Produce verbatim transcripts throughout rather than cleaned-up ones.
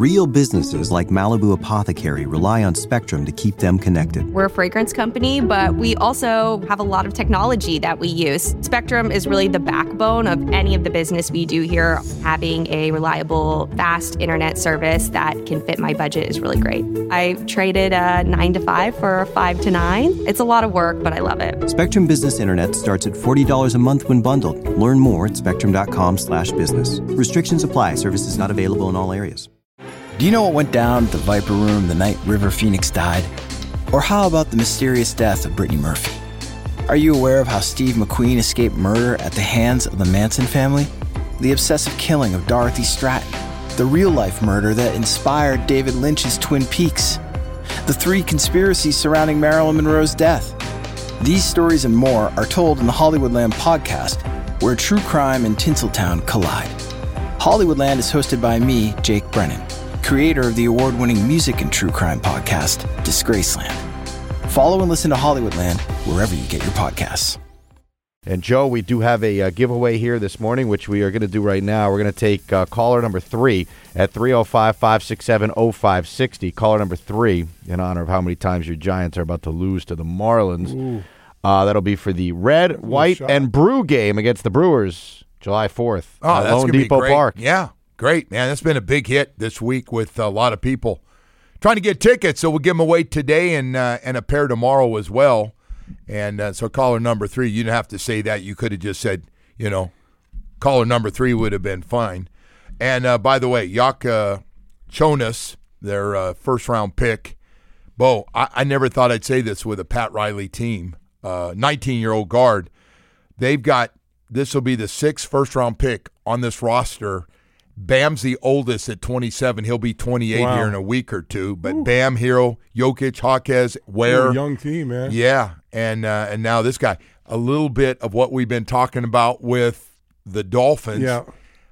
Real businesses like Malibu Apothecary rely on Spectrum to keep them connected. We're a fragrance company, but we also have a lot of technology that we use. Spectrum is really the backbone of any of the business we do here. Having a reliable, fast internet service that can fit my budget is really great. I traded a nine to five for a five to nine. It's a lot of work, but I love it. Spectrum Business Internet starts at forty dollars a month when bundled. Learn more at spectrum.com slash business. Restrictions apply. Services not available in all areas. Do you know what went down at the Viper Room the night River Phoenix died? Or how about the mysterious death of Brittany Murphy? Are you aware of how Steve McQueen escaped murder at the hands of the Manson family? The obsessive killing of Dorothy Stratton? The real-life murder that inspired David Lynch's Twin Peaks? The three conspiracies surrounding Marilyn Monroe's death? These stories and more are told in the Hollywoodland podcast, where true crime and Tinseltown collide. Hollywoodland is hosted by me, Jake Brennan, creator of the award-winning music and true crime podcast, Disgraceland. Follow and listen to Hollywoodland wherever you get your podcasts. And, Joe, we do have a uh, giveaway here this morning, which we are going to do right now. We're going to take uh, caller number three at three oh five, five six seven, oh five six oh. Caller number three, in honor of how many times your Giants are about to lose to the Marlins. Uh, that'll be for the red, white, and brew game against the Brewers, July fourth. Oh, at that's Lone gonna Depot be great. Park. Yeah, great, man. That's been a big hit this week with a lot of people trying to get tickets, so we'll give them away today and uh, and a pair tomorrow as well. And uh, so caller number three, you didn't have to say that. You could have just said, you know, caller number three would have been fine. And uh, by the way, Yaka Chonas, their uh, first-round pick, Bo, I-, I never thought I'd say this with a Pat Riley team, uh, nineteen-year-old guard. They've got, this will be the sixth first-round pick on this roster. Bam's the oldest at twenty-seven. He'll be twenty-eight Wow. here in a week or two. But Ooh. Bam, Hero, Jokic, Jaquez, Ware. Young team, man. Yeah, and uh, and now this guy. A little bit of what we've been talking about with the Dolphins. Yeah.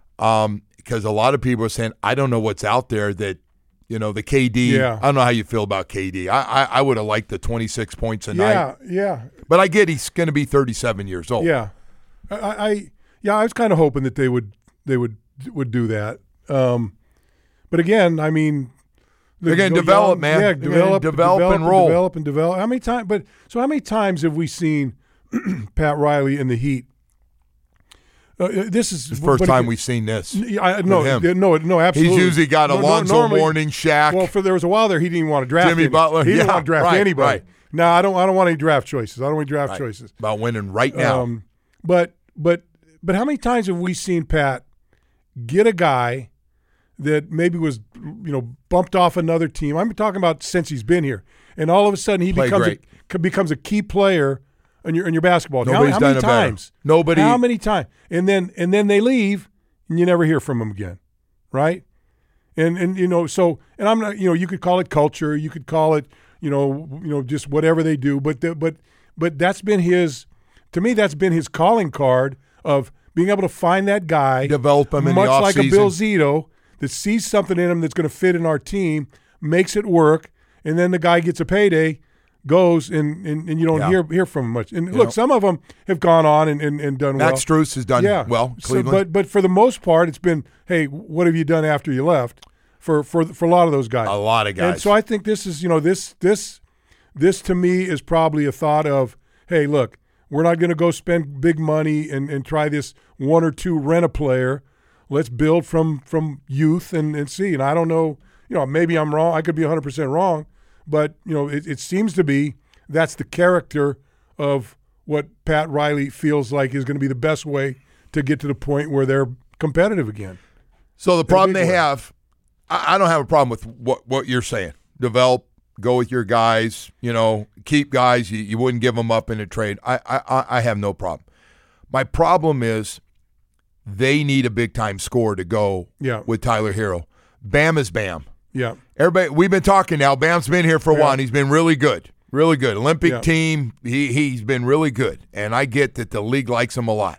Um, because a lot of people are saying, I don't know what's out there that, you know, the K D. Yeah. I don't know how you feel about K D. I I, I would have liked the twenty-six points a Yeah, night. yeah. But I get he's going to be thirty-seven years old. Yeah. I, I yeah, I was kind of hoping that they would they would would do that. Um, but again, I mean, they're going to develop, young, man. Yeah, they're develop, develop, develop and roll. Develop and develop. How many times? But so how many times have we seen Pat Riley in the Heat? Uh, this is the first time it, we've seen this. I, no, him. no, no, absolutely. He's usually got no, Alonzo no, normally, Mourning, Shaq. Well, for there was a while there he didn't even want to draft Jimmy any, Butler. He didn't yeah, want to draft right, anybody. Right. No, I don't. I don't want any draft choices. I don't want any draft right. choices. About winning right now. Um, but but but how many times have we seen Pat get a guy that maybe was, you know, bumped off another team? I'm talking about since he's been here, and all of a sudden he Play becomes great. a, becomes a key player in your in your basketball team. Nobody's how, how done many it better. times? Nobody. How many times? And then and then they leave, and you never hear from them again, right? And and you know so and I'm not, you know, you could call it culture, you could call it, you know you know just whatever they do, but the, but but that's been his, to me that's been his calling card of being able to find that guy, develop him in much the off like season. a Bill Zito that sees something in him that's going to fit in our team, makes it work, and then the guy gets a payday, goes, and and, and you don't Yeah. hear hear from him much. And You look, know, some of them have gone on and, and, and done Max well. Strus has done yeah. well. So, Cleveland. but but for the most part, it's been, hey, what have you done after you left? For for for a lot of those guys, a lot of guys. And so I think this is, you know, this this this to me is probably a thought of, hey, look, we're not going to go spend big money and, and try this one or two rent a player. Let's build from from youth and, and see. And I don't know, you know, maybe I'm wrong. I could be one hundred percent wrong. But, you know, it, it seems to be that's the character of what Pat Riley feels like is going to be the best way to get to the point where they're competitive again. So the problem they way. have, I, I don't have a problem with what, what you're saying. Develop, go with your guys, you know, keep guys. You, you wouldn't give them up in a trade. I, I, I have no problem. My problem is they need a big-time scorer to go Yeah. with Tyler Hero. Bam is Bam. Yeah. Everybody, we've been talking now. Bam's been here for a Yeah. while, and he's been really good. Really good. Olympic Yeah. team, he, he's been really good. And I get that the league likes him a lot.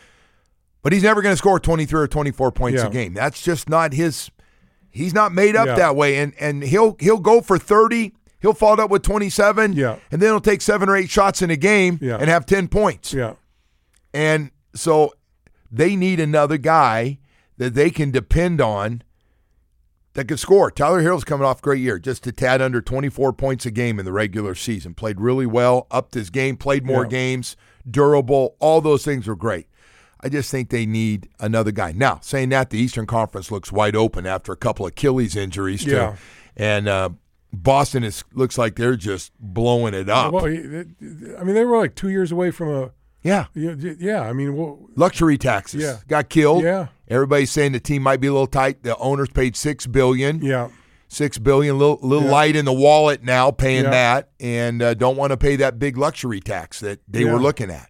But he's never going to score twenty-three or twenty-four points Yeah. a game. That's just not his – he's not made up Yeah. that way. And and he'll he'll go for thirty. He'll fall up with twenty-seven. Yeah. And then he'll take seven or eight shots in a game Yeah. and have ten points. Yeah. And so they need another guy that they can depend on that could score. Tyler Herro's coming off a great year, just a tad under twenty-four points a game in the regular season. Played really well, upped his game, played more yeah. games, durable. All those things were great. I just think they need another guy. Now, saying that, the Eastern Conference looks wide open after a couple Achilles injuries, too. Yeah. And uh, Boston is looks like they're just blowing it up. Well, I mean, they were like two years away from a yeah. Yeah, I mean, well, luxury taxes yeah. got killed. Yeah. Everybody's saying the team might be a little tight. The owners paid six billion dollars. Yeah. Six billion, little little yeah. light in the wallet now, paying yeah. that, and uh, don't want to pay that big luxury tax that they yeah. were looking at.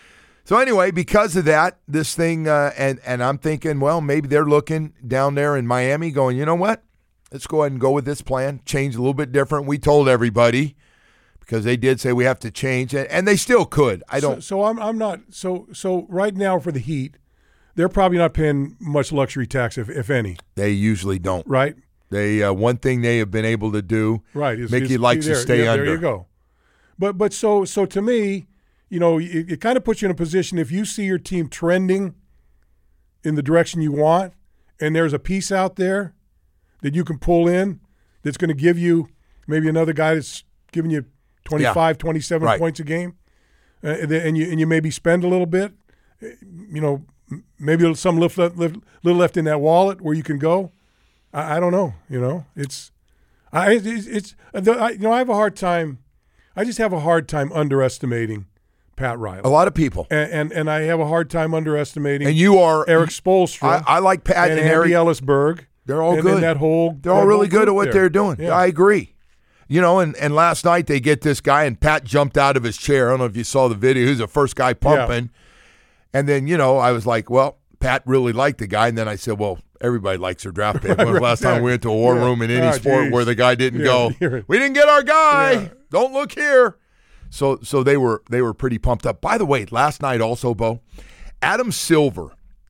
So anyway, because of that, this thing, uh, and and I'm thinking, well, maybe they're looking down there in Miami, going, you know what? Let's go ahead and go with this plan. Change a little bit different. We told everybody because they did say we have to change, and, and they still could. I don't. So, so I'm I'm not. So so right now for the Heat, they're probably not paying much luxury tax, if if any. They usually don't. Right. They uh, one thing they have been able to do. Right. Is, Mickey is, likes there, to stay yeah, under. There you go. But but so so to me, you know, it, it kind of puts you in a position if you see your team trending in the direction you want, and there's a piece out there that you can pull in that's going to give you maybe another guy that's giving you twenty-five, yeah. twenty-seven right. points a game, uh, and you and you maybe spend a little bit, you know, maybe some lift, lift, little left in that wallet where you can go. I, I don't know, you know, it's, I it's, it's I, you know I have a hard time, I just have a hard time underestimating Pat Riley. A lot of people, and and, and I have a hard time underestimating. And you are Eric Spoelstra. I, I like Pat and, and Andy Eric Ellisberg. They're all and, good. And that whole they're all really good at what there. they're doing. Yeah. I agree. You know, and, and last night they get this guy, and Pat jumped out of his chair. I don't know if you saw the video. He was the first guy pumping. Yeah. And then, you know, I was like, well, Pat really liked the guy. And then I said, well, everybody likes their draft pick. When was the last time we went to a war yeah. room in any oh, sport geez. where the guy didn't yeah. go, we didn't get our guy. Yeah. Don't look here. So so they were they were pretty pumped up. By the way, last night also, Bo, Adam Silver,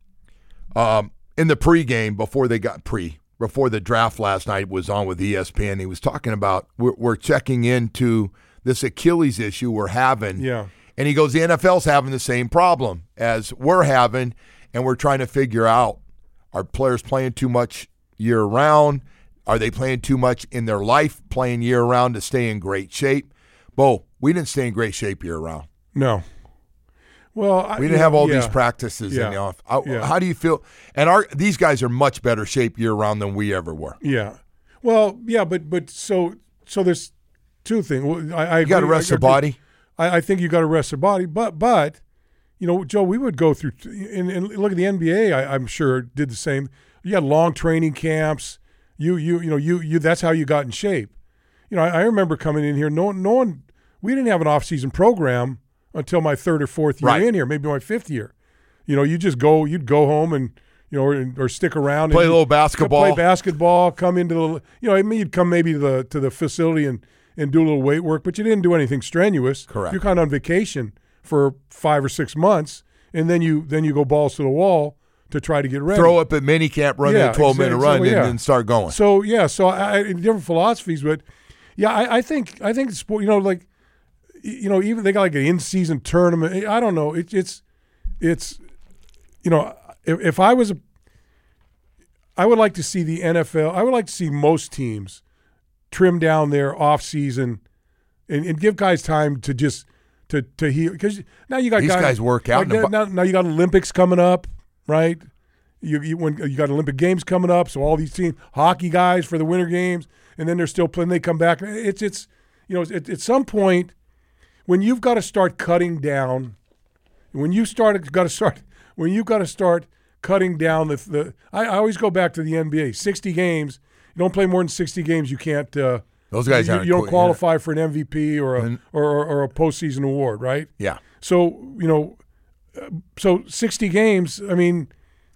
um, in the pregame before they got pre, before the draft last night was on with E S P N, he was talking about we're, we're checking into this Achilles issue we're having. Yeah. And he goes, the N F L's having the same problem as we're having, and we're trying to figure out, are players playing too much year-round? Are they playing too much in their life, playing year-round to stay in great shape? Bo, we didn't stay in great shape year-round. No. Well, I, we didn't have all yeah. these practices yeah. in the off. I, yeah. How do you feel? And our these guys are much better shape year-round than we ever were. Yeah. Well, yeah, but but so so there's two things. Well, I, I you got to rest the body. I, I think you got to rest the body, but but you know, Joe, we would go through and, and look at the N B A. I, I'm sure did the same. You had long training camps. You you you know you you that's how you got in shape. You know, I, I remember coming in here. No no one. We didn't have an off-season program until my third or fourth year right. in here, maybe my fifth year. You know, you just go. You'd go home and you know, or, or stick around, play and a little basketball, play basketball. Come into the you know, I mean, you'd come maybe to the to the facility and. and do a little weight work, but you didn't do anything strenuous. Correct. You're kind of on vacation for five or six months, and then you then you go balls to the wall to try to get ready. Throw up at minicamp, run yeah, a twelve-minute exactly, run, so, yeah. and then start going. So, yeah, so I, I, different philosophies, but, yeah, I, I think, I think sport, you know, like, you know, even they got like an in-season tournament. I don't know. It, it's, it's, you know, if, if I was a, I would like to see the N F L, I would like to see most teams trim down their off-season and, and give guys time to just to to heal, because now you got these guys, guys work out. Like, now, now you got Olympics coming up, right? You you when you got Olympic Games coming up, so all these teams, hockey guys for the Winter Games, and then they're still playing. They come back. It's it's you know at, at some point when you've got to start cutting down, when you start got to start when you've got to start cutting down the the. I, I always go back to the N B A. sixty games. You don't play more than sixty games, you can't. Uh, Those guys you, aren't. you don't cool, qualify yeah. for an M V P or a and, or, or, or a postseason award, right? Yeah. So you know, uh, so sixty games. I mean,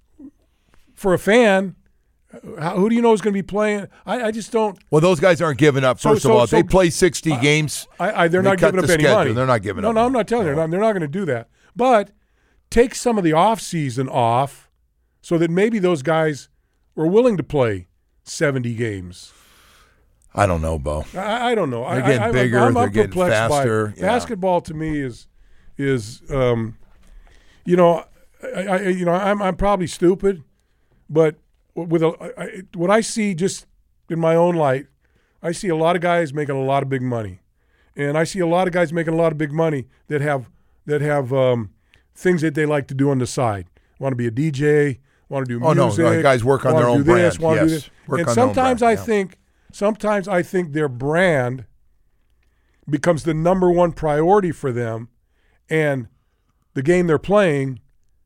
for a fan, how, who do you know is going to be playing? I, I just don't. Well, those guys aren't giving up. So- First so- of all, so- they play sixty I- games. I, I they're they not cut giving up the any schedule. money. They're not giving no, up. No, I'm not telling you. They're not, they're not going to do that. But take some of the off season off, so that maybe those guys were willing to play seventy games. I don't know, Bo. I, I don't know. They're I, getting I, bigger, I'm, I'm they're getting perplexed faster, By, yeah. Basketball to me is is um, you know, I, I you know I'm I'm probably stupid, but with a, I, what I see just in my own light, I see a lot of guys making a lot of big money, and I see a lot of guys making a lot of big money that have that have um, things that they like to do on the side. Want to be a D J, want to do oh, music. Oh no, guys work on their own do this, brand. Yes, do this. Work and on sometimes their own I brand, think, sometimes I think their brand becomes the number one priority for them, and the game they're playing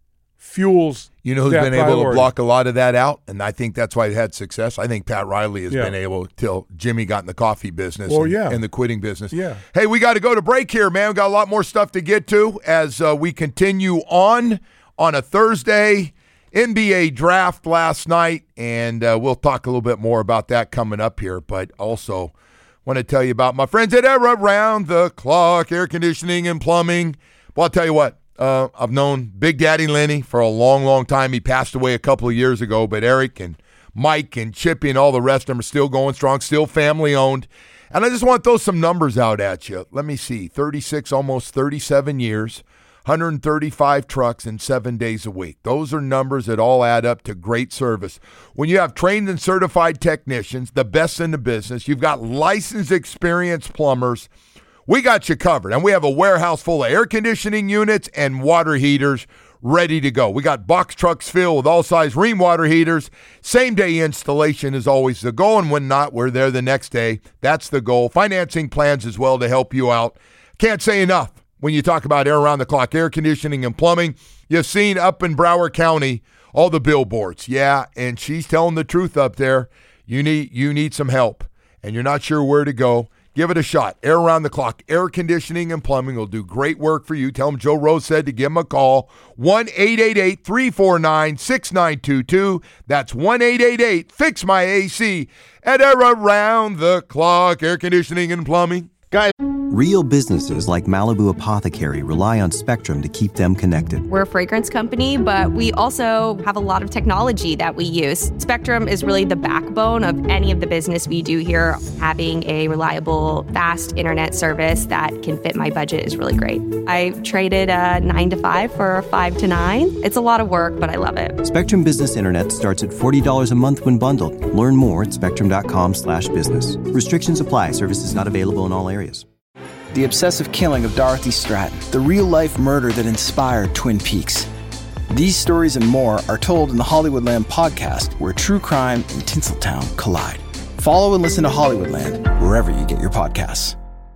fuels. You know who's that been able priority. to block a lot of that out, and I think that's why he had success. I think Pat Riley has Yeah. been able till Jimmy got in the coffee business Well, and, yeah. and the quitting business. Yeah. Hey, we got to go to break here, man. We got a lot more stuff to get to as uh, we continue on on a Thursday. N B A draft last night, and uh, we'll talk a little bit more about that coming up here. But also want to tell you about my friends at Era Round the Clock Air Conditioning and Plumbing. Well, I'll tell you what. Uh, I've known Big Daddy Lenny for a long, long time. He passed away a couple of years ago, but Eric and Mike and Chippy and all the rest of them are still going strong, still family-owned. And I just want to throw some numbers out at you. Let me see, thirty-six, almost thirty-seven years, one hundred thirty-five trucks and seven days a week. Those are numbers that all add up to great service. When you have trained and certified technicians, the best in the business, you've got licensed, experienced plumbers, we got you covered, and we have a warehouse full of air conditioning units and water heaters ready to go. We got box trucks filled with all-size Rheem water heaters. Same-day installation is always the goal, and when not, we're there the next day. That's the goal. Financing plans as well to help you out. Can't say enough when you talk about air-around-the-clock air conditioning and plumbing. You've seen up in Broward County all the billboards. Yeah, and she's telling the truth up there. You need, you need some help, and you're not sure where to go. Give it a shot. Air Around the Clock Air Conditioning and Plumbing will do great work for you. Tell them Joe Rose said to give them a call. one eight eight eight, three four nine, six nine two two. That's one eight eight eight, fix my A C at Air Around the Clock Air Conditioning and Plumbing. Guys, Real businesses like Malibu Apothecary rely on Spectrum to keep them connected. We're a fragrance company, but we also have a lot of technology that we use. Spectrum is really the backbone of any of the business we do here. Having a reliable, fast internet service that can fit my budget is really great. I traded a nine to five for a five to nine. It's a lot of work, but I love it. Spectrum Business Internet starts at forty dollars a month when bundled. Learn more at spectrum.com slash business. Restrictions apply. Services not available in all areas. The obsessive killing of Dorothy Stratton, the real-life murder that inspired Twin Peaks. These stories and more are told in the Hollywoodland podcast, where true crime and Tinseltown collide. Follow and listen to Hollywoodland wherever you get your podcasts.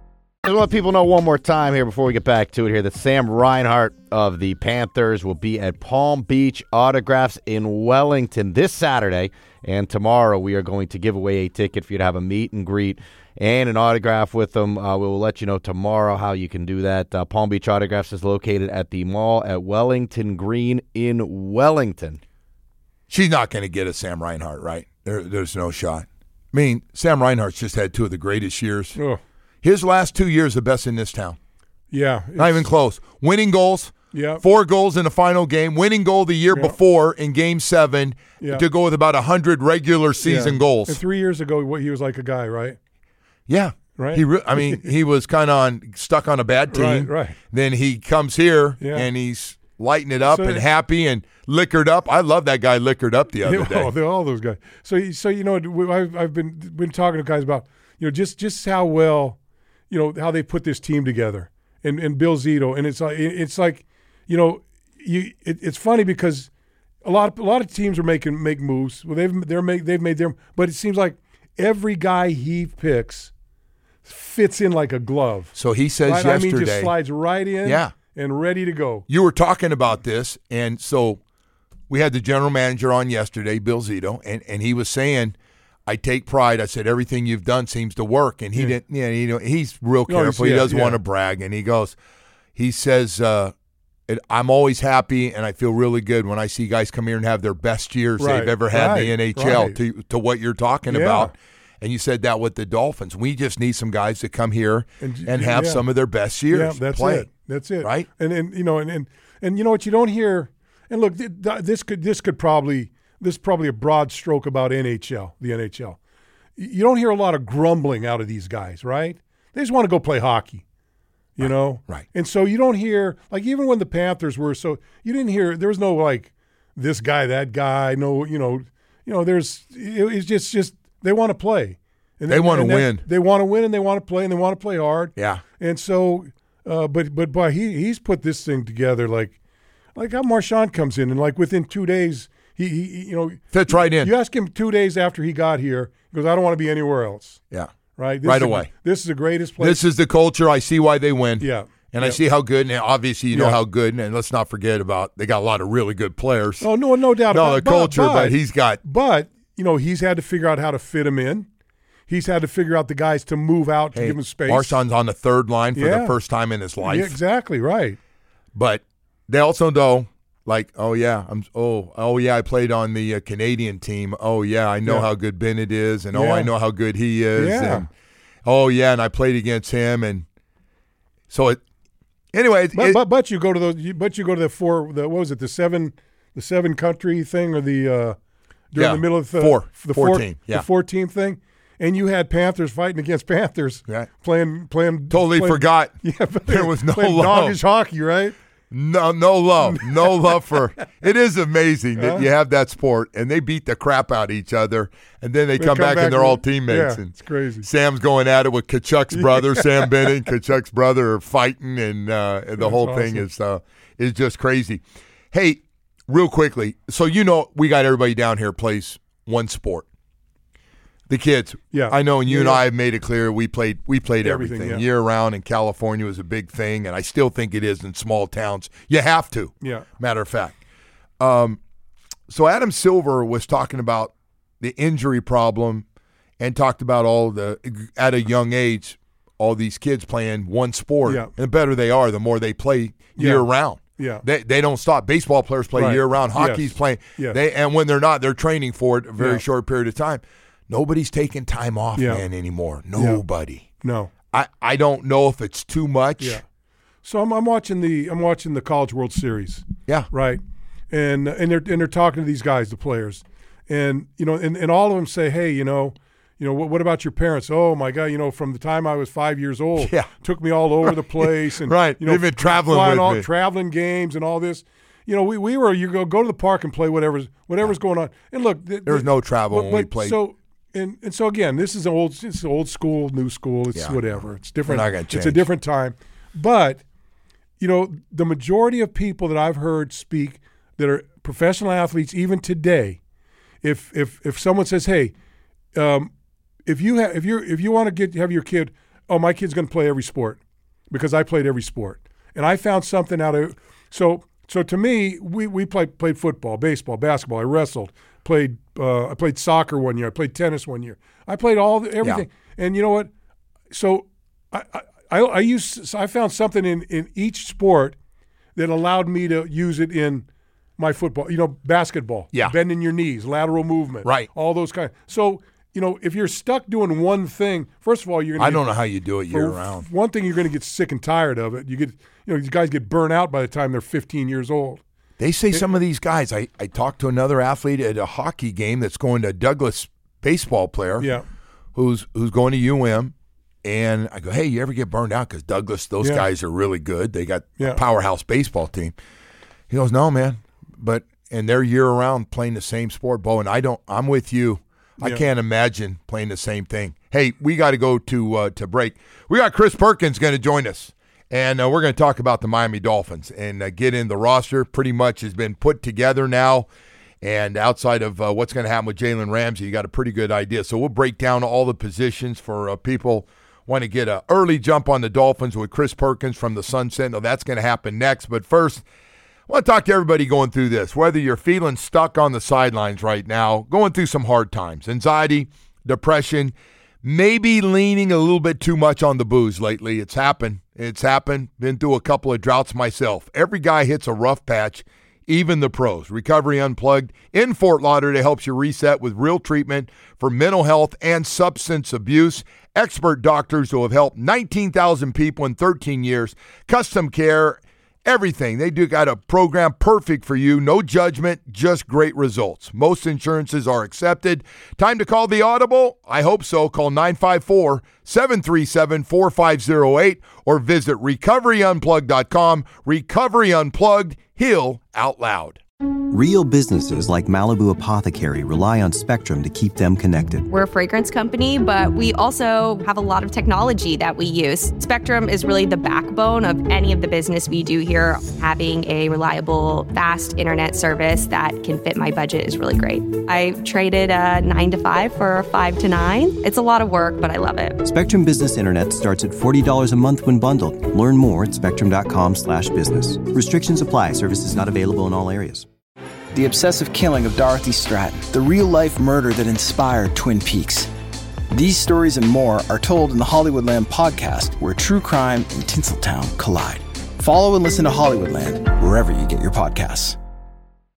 I want people to know one more time here before we get back to it here that Sam Reinhart of the Panthers will be at Palm Beach Autographs in Wellington this Saturday. And tomorrow we are going to give away a ticket for you to have a meet and greet and an autograph with them. Uh, we will let you know tomorrow how you can do that. Uh, Palm Beach Autographs is located at the mall at Wellington Green in Wellington. She's not going to get a Sam Reinhart, right? There, there's no shot. I mean, Sam Reinhart's just had two of the greatest years. Oh. His last two years, the best in this town. Yeah. Not even close. Winning goals. Yeah. Four goals in the final game. Winning goal the year Yeah. before in Game Seven Yeah. to go with about a hundred regular season Yeah. goals. And three years ago, what, he was like a guy, right? Yeah. Right. He, re- I mean, he was kind of on stuck on a bad team. Right, right. Then he comes here Yeah. and he's lighting it up So- and happy and liquored up. I love that guy liquored up the other Oh, day. they're all those guys. So, so you know, I've, I've been been talking to guys about, you know, just just how well, you know, how they put this team together, and and Bill Zito, and it's like it's like, you know, you it, it's funny because a lot of a lot of teams are making make moves. Well, they've they're make they've made their, but it seems like every guy he picks fits in like a glove. So he says Right? yesterday. I mean, just slides right in. Yeah. And ready to go. You were talking about this, and so we had the general manager on yesterday, Bill Zito, and, and he was saying, I take pride. I said, everything you've done seems to work. And he Yeah. didn't, yeah, you know, he's real No, he's- careful. he yeah, doesn't yeah. want to brag. And he goes, he says, uh, it, I'm always happy and I feel really good when I see guys come here and have their best years Right, they've ever had in the right, N H L right. to, to what you're talking Yeah. about. And you said that with the Dolphins. We just need some guys to come here and, And- have yeah. some of their best years. Yeah, that's play. it. That's it. Right? And and you know and, and and you know what you don't hear. And look, th- th- this could this could probably this is probably a broad stroke about N H L, the N H L. Y- You don't hear a lot of grumbling out of these guys, right? They just want to go play hockey. You know? right. And so you don't hear, like, even when the Panthers were so, you didn't hear, there was no like this guy, that guy, no, you know, you know, there's it, it's just just they want to play. And they want to win. They want to win, and they want to play, and they want to play hard. Yeah. And so, uh, but but but he he's put this thing together like like how Marshawn comes in, and like within two days, he, he you know fits right in. You ask him two days after he got here, he goes, I don't want to be anywhere else. Yeah. Right. This right is away. The, this is the greatest place. This is the culture. I see why they win. Yeah. And yeah. I see how good, and obviously you know yeah. how good, and let's not forget about they got a lot of really good players. Oh, no, no doubt no, about the it. But, culture, but, but he's got. But, you know, he's had to figure out how to fit him in. He's had to figure out the guys to move out to hey, give him space. Marshawn's on the third line for yeah. the first time in his life. Yeah, exactly, right. But they also know, like, oh, yeah, I'm. Oh, oh yeah, I played on the uh, Canadian team. Oh, yeah, I know yeah. how good Bennett is, and yeah. oh, I know how good he is. Yeah. And, oh, yeah, and I played against him. And so it. Anyway, but, it, but but you go to those. But you go to the four. The what was it? The seven. The seven country thing, or the uh, during yeah, the middle of the four, the four, four team, yeah, the four team thing, and you had Panthers fighting against Panthers, right. playing playing. Totally playing, forgot. Yeah, there was no playing love. doggish hockey, right? No, no love, no love for. It is amazing that huh? you have that sport, and they beat the crap out of each other, and then they, they come, come back, back and they're and, all teammates. Yeah, and it's crazy. Sam's going at it with Kachuk's brother, Sam Bennett, and Kachuk's brother are fighting, and, uh, and the That's whole awesome. thing is uh, is just crazy. Hey, real quickly, so you know we got everybody down here plays one sport. The kids, yeah, I know, and you yeah. and I have made it clear we played we played everything, Everything, yeah. year round. In California was a big thing, and I still think it is in small towns. You have to. Yeah. Matter of fact, um, so Adam Silver was talking about the injury problem, and talked about all the at a young age, all these kids playing one sport. Yeah. And the better they are, the more they play year Yeah. round. Yeah. They they don't stop. Baseball players play Right. year round. Hockey's Yes. playing. Yes. They and when they're not, they're training for it a very Yeah. short period of time. Nobody's taking time off, Yeah. man, anymore. Nobody. No. I, I don't know if it's too much. Yeah. So I'm I'm watching the I'm watching the College World Series. Yeah. Right. And and they're and they're talking to these guys, the players, and you know, and, and all of them say, hey, you know, you know, what, what about your parents? Oh my God, you know, from the time I was five years old, Yeah. took me all over the place, and Right. you know, They've been traveling flying with all me. traveling games and all this. You know, we, we were you go go to the park and play whatever's whatever's going on. And look, th- There was th- no travel but- when we but played. So and and so again, this is old it's old school, new school. It's Yeah. whatever. It's different. We're not gonna It's a change. different time, but you know, the majority of people that I've heard speak that are professional athletes, even today, if if if someone says, "Hey, um, if you have if you if you want to get have your kid, oh, my kid's going to play every sport because I played every sport, and I found something out of so so to me, we we played played football, baseball, basketball. I wrestled, played uh, I played soccer one year, I played tennis one year, I played all the, everything, and you know what? So I. I I, I used I found something in, in each sport that allowed me to use it in my football. You know, basketball, Yeah. bending your knees, lateral movement, Right. all those kind. So you know, if you're stuck doing one thing, first of all, you're gonna I get, don't know how you do it for year round. One thing, you're going to get sick and tired of it. You get you know these guys get burnt out by the time they're fifteen years old. They say some of these guys. I, I talked to another athlete at a hockey game that's going to a Douglas baseball player. Yeah, Who's who's going to U M. And I go, hey, you ever get burned out? Because Douglas, those Yeah. guys are really good. They got Yeah. a powerhouse baseball team. He goes, no, man. But and they're year round playing the same sport, Bo. And I don't. I'm with you. I Yeah. can't imagine playing the same thing. Hey, we got to go to uh, to break. We got Chris Perkins going to join us, and uh, we're going to talk about the Miami Dolphins and uh, get in the roster. Pretty much has been put together now. And outside of uh, what's going to happen with Jalen Ramsey, you got a pretty good idea. So we'll break down all the positions for uh, people want to get an early jump on the Dolphins with Chris Perkins from the Sun Sentinel. That's going to happen next. But first, I want to talk to everybody going through this, whether you're feeling stuck on the sidelines right now, going through some hard times, anxiety, depression, maybe leaning a little bit too much on the booze lately. It's happened. It's happened. Been through a couple of droughts myself. Every guy hits a rough patch, even the pros. Recovery Unplugged in Fort Lauderdale helps you reset with real treatment for mental health and substance abuse. Expert doctors who have helped nineteen thousand people in thirteen years. Custom care, everything. They do got a program perfect for you. No judgment, just great results. Most insurances are accepted. Time to call the Audible? I hope so. Call nine five four, seven three seven, four five zero eight or visit recovery unplugged dot com. Recovery Unplugged, heal out loud. Real businesses like Malibu Apothecary rely on Spectrum to keep them connected. We're a fragrance company, but we also have a lot of technology that we use. Spectrum is really the backbone of any of the business we do here. Having a reliable, fast internet service that can fit my budget is really great. I traded a nine to five for a five to nine. It's a lot of work, but I love it. Spectrum Business Internet starts at forty dollars a month when bundled. Learn more at spectrum.com slash business. Restrictions apply. Services not available in all areas. The obsessive killing of Dorothy Stratton, the real-life murder that inspired Twin Peaks. These stories and more are told in the Hollywoodland podcast, where true crime and Tinseltown collide. Follow and listen to Hollywoodland wherever you get your podcasts.